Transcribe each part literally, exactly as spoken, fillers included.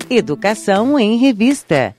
Educação em Revista.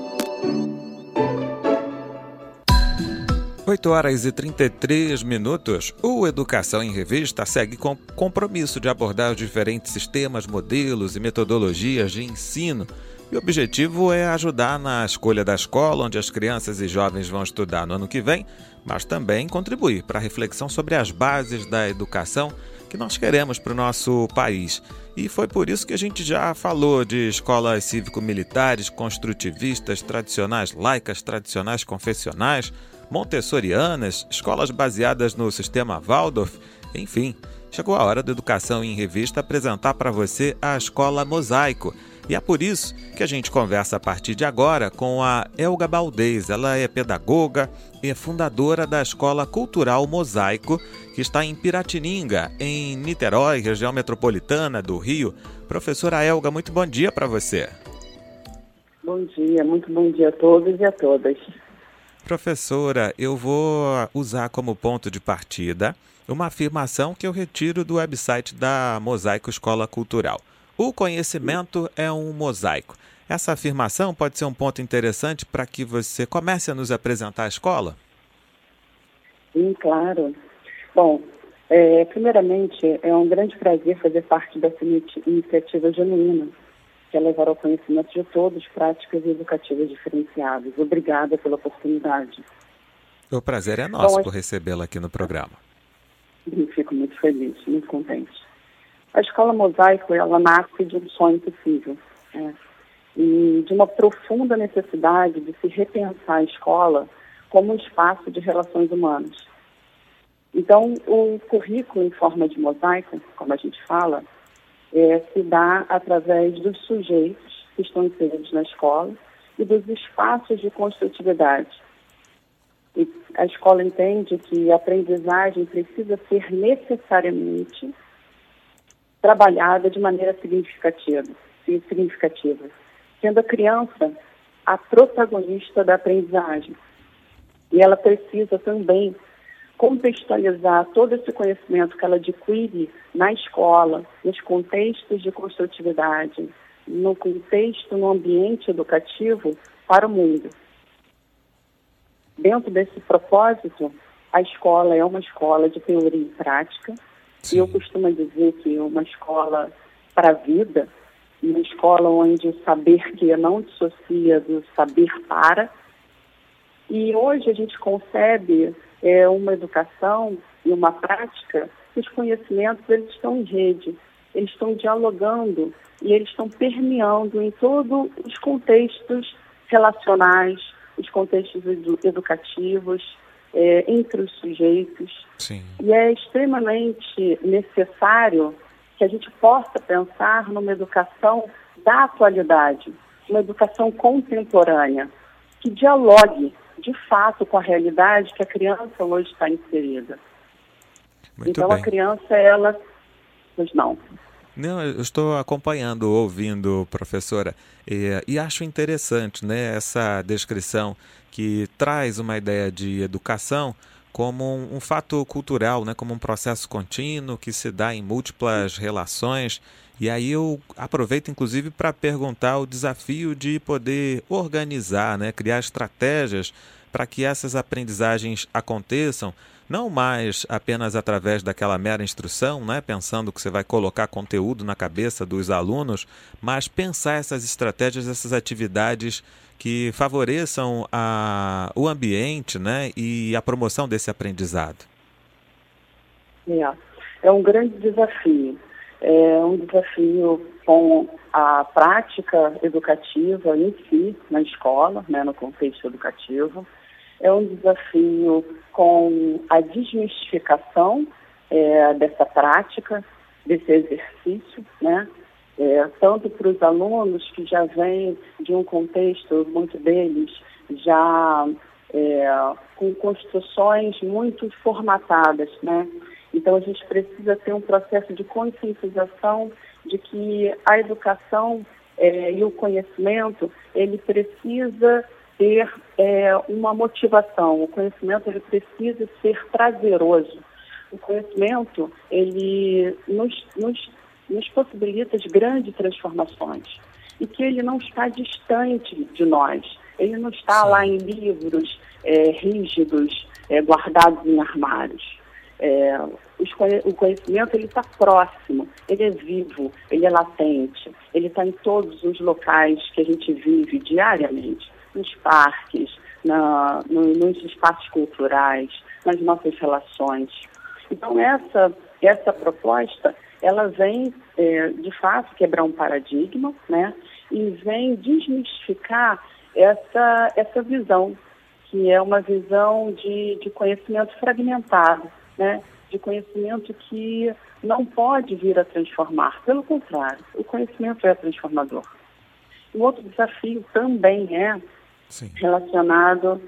oito horas e trinta e três minutos. O Educação em Revista segue com compromisso de abordar os diferentes sistemas, modelos e metodologias de ensino. E o objetivo é ajudar na escolha da escola onde as crianças e jovens vão estudar no ano que vem, mas também contribuir para a reflexão sobre as bases da educação que nós queremos para o nosso país. E foi por isso que a gente já falou de escolas cívico-militares, construtivistas, tradicionais laicas, tradicionais confessionais, montessorianas, escolas baseadas no sistema Waldorf, enfim. Chegou a hora da Educação em Revista apresentar para você a Escola Mosaico. E é por isso que a gente conversa a partir de agora com a Elga Baldez. Ela é pedagoga e é fundadora da Escola Cultural Mosaico, que está em Piratininga, em Niterói, região metropolitana do Rio. Professora Elga, muito bom dia para você. Bom dia, muito bom dia a todos e a todas. Professora, eu vou usar como ponto de partida uma afirmação que eu retiro do website da Mosaico Escola Cultural. O conhecimento é um mosaico. Essa afirmação pode ser um ponto interessante para que você comece a nos apresentar a escola? Sim, claro. Bom, é, primeiramente, é um grande prazer fazer parte dessa iniciativa genuína, que é levar ao conhecimento de todos práticas educativas diferenciadas. Obrigada pela oportunidade. O prazer é nosso. Bom, por a... recebê-la aqui no programa. Fico muito feliz, muito contente. A Escola Mosaico, ela nasce de um sonho possível, né? E de uma profunda necessidade de se repensar a escola como um espaço de relações humanas. Então, o currículo em forma de mosaico, como a gente fala, é, se dá através dos sujeitos que estão inseridos na escola e dos espaços de construtividade. E a escola entende que a aprendizagem precisa ser necessariamente trabalhada de maneira significativa, significativa, sendo a criança a protagonista da aprendizagem. E ela precisa também contextualizar todo esse conhecimento que ela adquire na escola, nos contextos de construtividade, no contexto, no ambiente educativo, para o mundo. Dentro desse propósito, a escola é uma escola de teoria e prática. Sim. E eu costumo dizer que é uma escola para a vida, uma escola onde o saber que não dissocia do saber para. E hoje a gente concebe é, uma educação e uma prática que os conhecimentos eles estão em rede, eles estão dialogando e eles estão permeando em todos os contextos relacionais, os contextos edu- educativos, é, entre os sujeitos. Sim. E é extremamente necessário que a gente possa pensar numa educação da atualidade, uma educação contemporânea, que dialogue, de fato, com a realidade que a criança hoje está inserida. Muito então, bem. A criança, ela... Pois não. Não, eu estou acompanhando, ouvindo, professora, e, e acho interessante, né, essa descrição que traz uma ideia de educação como um, um fato cultural, né, como um processo contínuo que se dá em múltiplas relações. E aí eu aproveito, inclusive, para perguntar o desafio de poder organizar, né, criar estratégias para que essas aprendizagens aconteçam, não mais apenas através daquela mera instrução, né, pensando que você vai colocar conteúdo na cabeça dos alunos, mas pensar essas estratégias, essas atividades que favoreçam a, o ambiente, né, e a promoção desse aprendizado. É, é um grande desafio. É um desafio com a prática educativa em si, na escola, né, no contexto educativo. É um desafio com a desmistificação é, dessa prática, desse exercício, né? É, tanto para os alunos que já vêm de um contexto, muito deles, já é, com construções muito formatadas, né? Então, a gente precisa ter um processo de conscientização de que a educação é, e o conhecimento, ele precisa ter é, uma motivação. O conhecimento ele precisa ser prazeroso. O conhecimento ele nos, nos, nos possibilita de grandes transformações. e que ele não está distante de nós. Ele não está Sim. lá em livros é, rígidos, é, guardados em armários. É, os, o conhecimento ele está próximo, ele é vivo, ele é latente, ele está em todos os locais que a gente vive diariamente, nos parques, na, no, nos espaços culturais, nas nossas relações. Então essa, essa proposta, ela vem é, de fato quebrar um paradigma, né, e vem desmistificar essa, essa visão, que é uma visão de, de conhecimento fragmentado, né, de conhecimento que não pode vir a transformar. Pelo contrário, o conhecimento é transformador. Um outro desafio também é Sim. relacionado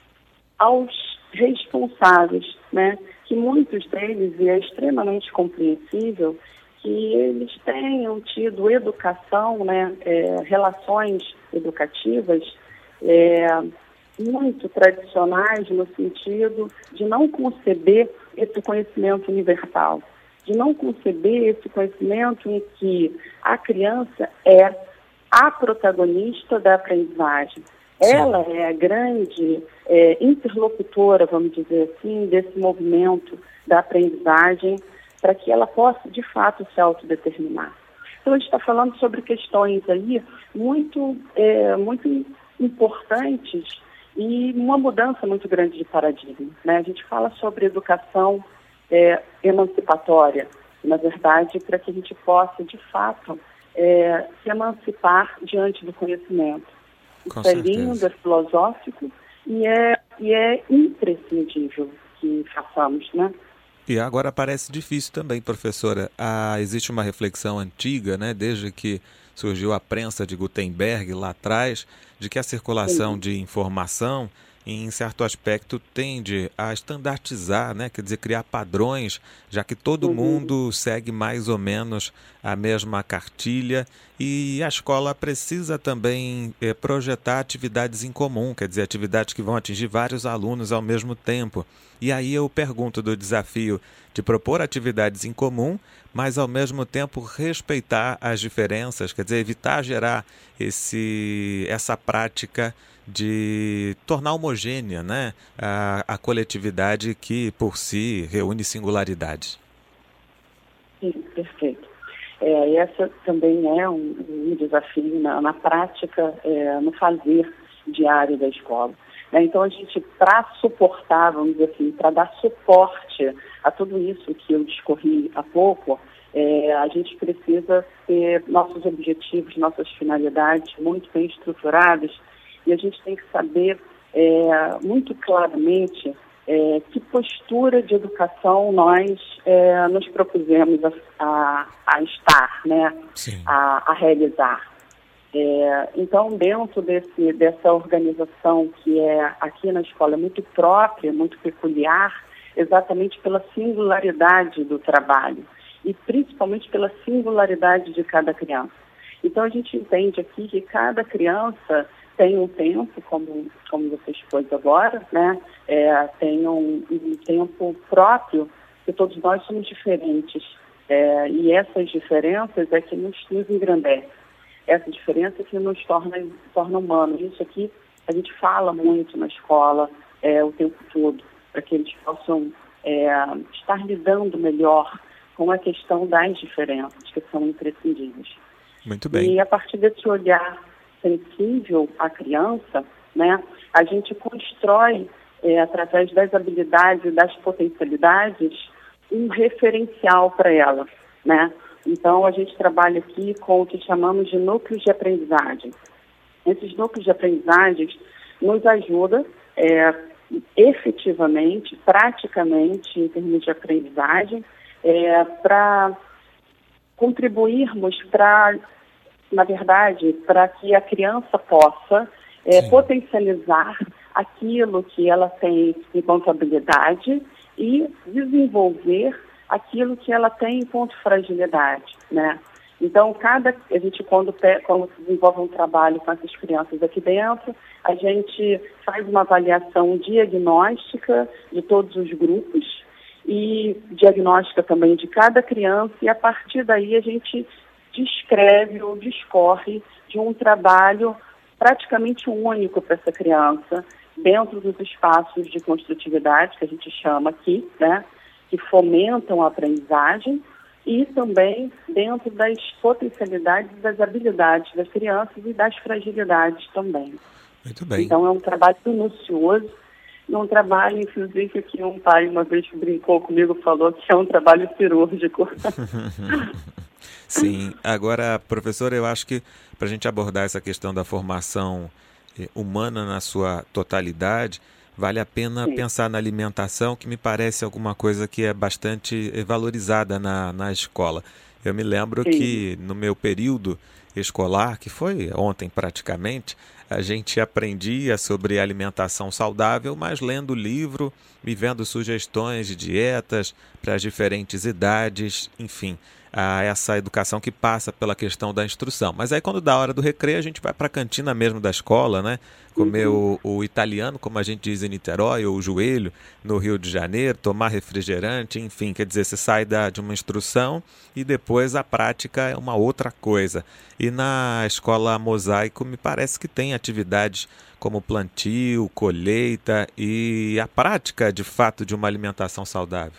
aos responsáveis, né, que muitos deles, e é extremamente compreensível, que eles tenham tido educação, né, é, relações educativas é, muito tradicionais no sentido de não conceber esse conhecimento universal, de não conceber esse conhecimento em que a criança é a protagonista da aprendizagem. Sim. Ela é a grande é, interlocutora, vamos dizer assim, desse movimento da aprendizagem para que ela possa, de fato, se autodeterminar. Então, a gente está falando sobre questões aí muito, é, muito importantes e uma mudança muito grande de paradigma, né? A gente fala sobre educação é, emancipatória, na verdade, para que a gente possa, de fato, é, se emancipar diante do conhecimento. Com Isso é certeza. lindo, é filosófico e é, e é imprescindível que façamos, né? E agora parece difícil também, professora. Ah, existe uma reflexão antiga, né, desde que surgiu a prensa de Gutenberg lá atrás, de que a circulação Sim. de informação, em certo aspecto, tende a estandartizar, né, quer dizer, criar padrões, já que todo Uhum. mundo segue mais ou menos a mesma cartilha, e a escola precisa também eh, projetar atividades em comum, quer dizer, atividades que vão atingir vários alunos ao mesmo tempo. E aí eu pergunto do desafio de propor atividades em comum, mas ao mesmo tempo respeitar as diferenças, quer dizer, evitar gerar esse, essa prática de tornar homogênea, né, a, a coletividade que por si reúne singularidades. Sim, perfeito. É, essa também é um, um desafio na, na prática, é, no fazer diário da escola. Então, a gente, para suportar, vamos dizer assim, para dar suporte a tudo isso que eu discorri há pouco, é, a gente precisa ter nossos objetivos, nossas finalidades muito bem estruturadas e a gente tem que saber é, muito claramente é, que postura de educação nós é, nos propusemos a, a, a estar, né, a, a realizar. É, então, dentro desse, dessa organização que é aqui na escola é muito própria, muito peculiar, exatamente pela singularidade do trabalho e principalmente pela singularidade de cada criança. Então, a gente entende aqui que cada criança tem um tempo, como, como você expôs agora, né? É, tem um, um tempo próprio, que todos nós somos diferentes. É, e essas diferenças é que nos, nos engrandece. Essa diferença que nos torna, torna humanos. Isso aqui a gente fala muito na escola é, o tempo todo, para que eles possam é, estar lidando melhor com a questão das diferenças, que são imprescindíveis. Muito bem. E a partir desse olhar sensível à criança, né, a gente constrói, é, através das habilidades e das potencialidades, um referencial para ela, né? Então, a gente trabalha aqui com o que chamamos de núcleos de aprendizagem. Esses núcleos de aprendizagem nos ajudam é, efetivamente, praticamente, em termos de aprendizagem, é, para contribuirmos para, na verdade, para que a criança possa é, potencializar aquilo que ela tem enquanto habilidade e desenvolver aquilo que ela tem enquanto fragilidade, né? Então, cada, a gente, quando, quando desenvolve um trabalho com essas crianças aqui dentro, a gente faz uma avaliação diagnóstica de todos os grupos e diagnóstica também de cada criança, e a partir daí a gente descreve ou discorre de um trabalho praticamente único para essa criança, dentro dos espaços de construtividade, que a gente chama aqui, né, que fomentam a aprendizagem, e também dentro das potencialidades e das habilidades das crianças e das fragilidades também. Muito bem. Então é um trabalho minucioso, e um trabalho, inclusive, que um pai uma vez brincou comigo, falou que é um trabalho cirúrgico. Sim. Agora, professora, eu acho que para a gente abordar essa questão da formação eh, humana na sua totalidade, vale a pena Sim. pensar na alimentação, que me parece alguma coisa que é bastante valorizada na, na escola. Eu me lembro Sim. que no meu período escolar, que foi ontem praticamente, a gente aprendia sobre alimentação saudável, mas lendo o livro e vendo sugestões de dietas para as diferentes idades, enfim, a essa educação que passa pela questão da instrução. Mas aí quando dá a hora do recreio, a gente vai para a cantina mesmo da escola, né? Comer uhum. o, o italiano, como a gente diz em Niterói, ou o joelho, no Rio de Janeiro, tomar refrigerante, enfim, quer dizer, você sai da, de uma instrução e depois a prática é uma outra coisa. E na escola Mosaico me parece que tem atividades como plantio, colheita e a prática, de fato, de uma alimentação saudável.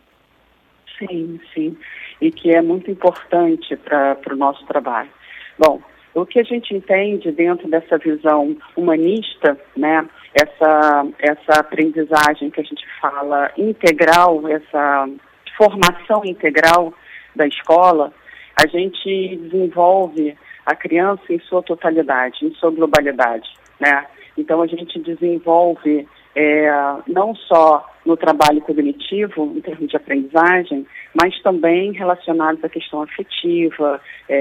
Sim, sim. E que é muito importante para o nosso trabalho. Bom, o que a gente entende dentro dessa visão humanista, né, essa, essa aprendizagem que a gente fala integral, essa formação integral da escola, a gente desenvolve a criança em sua totalidade, em sua globalidade, né? Então a gente desenvolve é, não só no trabalho cognitivo, em termos de aprendizagem, mas também relacionados à questão afetiva,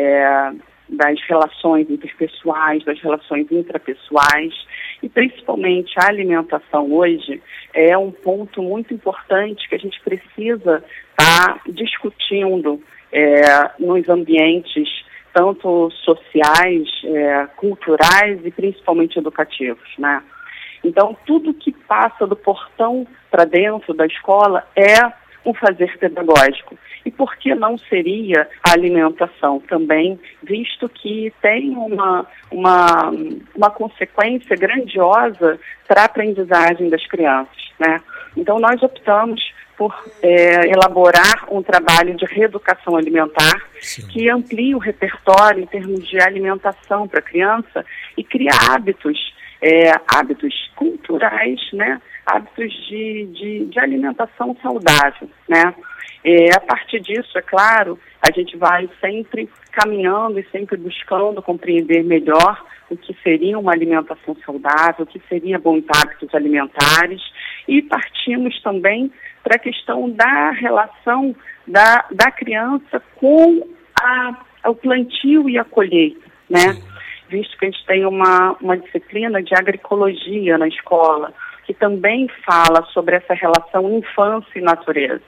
é, das relações interpessoais, das relações intrapessoais, e principalmente a alimentação hoje é um ponto muito importante que a gente precisa estar discutindo é, nos ambientes tanto sociais, é, culturais e principalmente educativos, né? Então, tudo que passa do portão para dentro da escola é um fazer pedagógico. E por que não seria a alimentação também, visto que tem uma, uma, uma consequência grandiosa para a aprendizagem das crianças, né? Então, nós optamos por é, elaborar um trabalho de reeducação alimentar Sim. que amplie o repertório em termos de alimentação para a criança e cria hábitos, é, hábitos culturais, né? Hábitos de, de, de alimentação saudável, né? É, a partir disso, é claro, a gente vai sempre caminhando e sempre buscando compreender melhor o que seria uma alimentação saudável, o que seria bons hábitos alimentares, e partimos também para a questão da relação da, da criança com a, o plantio e a colheita, né? Visto que a gente tem uma, uma disciplina de agroecologia na escola, que também fala sobre essa relação infância e natureza.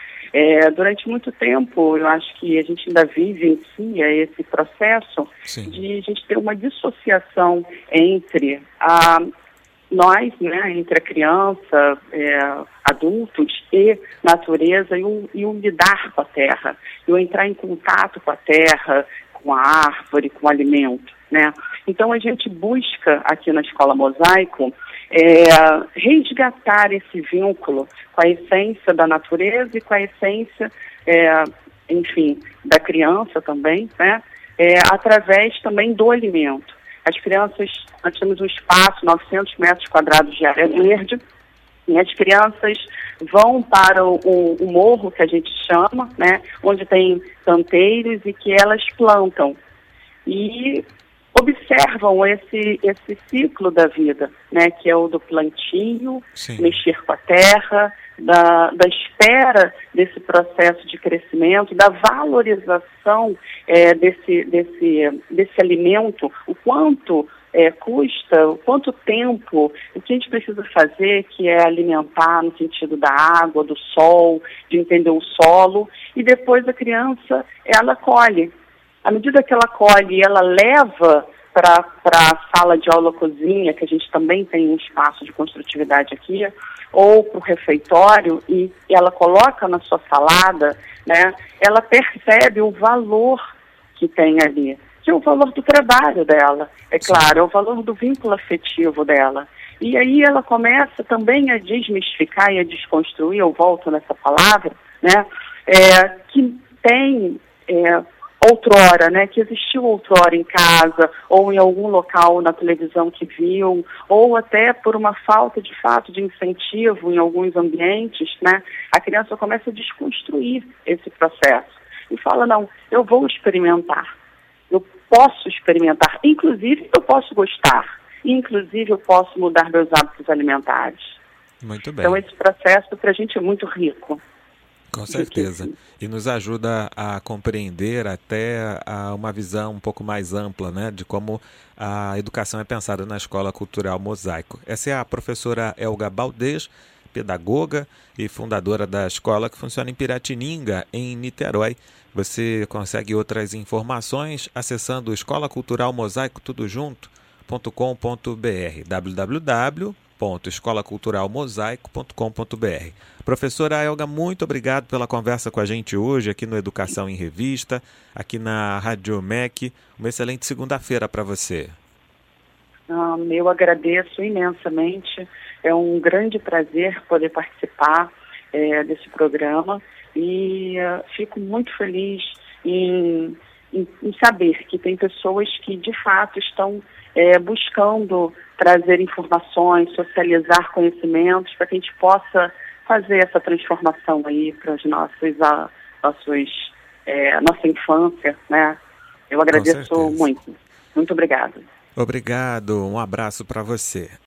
É, durante muito tempo, eu acho que a gente ainda vivencia esse processo Sim. de a gente ter uma dissociação entre a, nós, né, entre a criança, é, adultos e natureza, e o, e o lidar com a terra, e o entrar em contato com a terra, com a árvore, com o alimento, né? Então a gente busca aqui na Escola Mosaico É, resgatar esse vínculo com a essência da natureza e com a essência, é, enfim, da criança também, né? É, através também do alimento. As crianças, nós temos um espaço, novecentos metros quadrados de área verde, e as crianças vão para o, o, o morro, que a gente chama, né? Onde tem canteiros e que elas plantam. E observam esse, esse ciclo da vida, né, que é o do plantio, Sim. mexer com a terra, da, da espera desse processo de crescimento, da valorização é, desse, desse, desse alimento, o quanto é, custa, o quanto tempo, o que a gente precisa fazer, que é alimentar no sentido da água, do sol, de entender o solo, e depois a criança, ela colhe. À medida que ela colhe e ela leva para a sala de aula cozinha, que a gente também tem um espaço de construtividade aqui, ou para o refeitório, e ela coloca na sua salada, né, ela percebe o valor que tem ali, que é o valor do trabalho dela, é claro, é o valor do vínculo afetivo dela. E aí ela começa também a desmistificar e a desconstruir, eu volto nessa palavra, né, é, que tem é, outrora, né, que existiu outrora em casa, ou em algum local na televisão que viu, ou até por uma falta de fato de incentivo em alguns ambientes, né, a criança começa a desconstruir esse processo e fala, não, eu vou experimentar, eu posso experimentar, inclusive eu posso gostar, inclusive eu posso mudar meus hábitos alimentares. Muito bem. Então esse processo para a gente é muito rico. Com certeza. E nos ajuda a compreender até a uma visão um pouco mais ampla, né, de como a educação é pensada na Escola Cultural Mosaico. Essa é a professora Elga Baldez, pedagoga e fundadora da escola, que funciona em Piratininga, em Niterói. Você consegue outras informações acessando escola cultural mosaico tudo junto ponto com ponto br, w w w ponto escola cultural mosaico ponto com ponto br. Professora Elga, muito obrigado pela conversa com a gente hoje aqui no Educação em Revista, aqui na Rádio M E C. Uma excelente segunda-feira para você. Ah, eu agradeço imensamente. É um grande prazer poder participar é, desse programa e uh, fico muito feliz em, em, em saber que tem pessoas que de fato estão é, buscando trazer informações, socializar conhecimentos para que a gente possa fazer essa transformação aí para os nossos, a, nossos, é, nossa infância, né? Eu agradeço muito. Muito obrigada. Obrigado, um abraço para você.